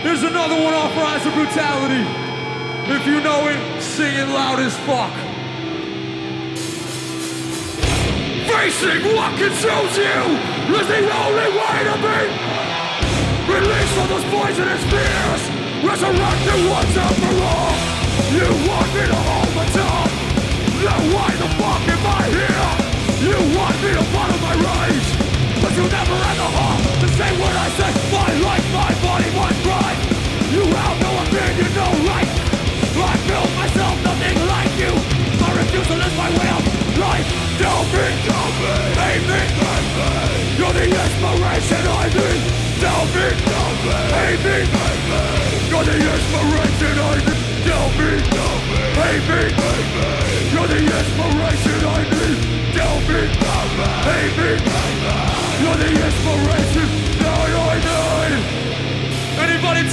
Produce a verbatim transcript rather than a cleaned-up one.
Here's another one off Rise of Brutality. If you know it, sing it loud as fuck. Facing what consumes you is the only way to be. Release all those poisonous fears. Resurrected once and for all. You want me to hold my tongue. Then why the fuck am I here? You want me to follow my rage, but you never had the heart to say what I said. My life, my body, my pride. You have no opinion, no right. I built myself nothing like you. My refusal is my way of life. Don't be, don't be, hate me, hate me. You're the inspiration I need. Don't be, don't be, hate me, hate me. You're the inspiration I need. Don't be, don't be, hate me, hate me. You're the inspiration I need. Don't be, don't be, hate me, hate me. You're the inspiration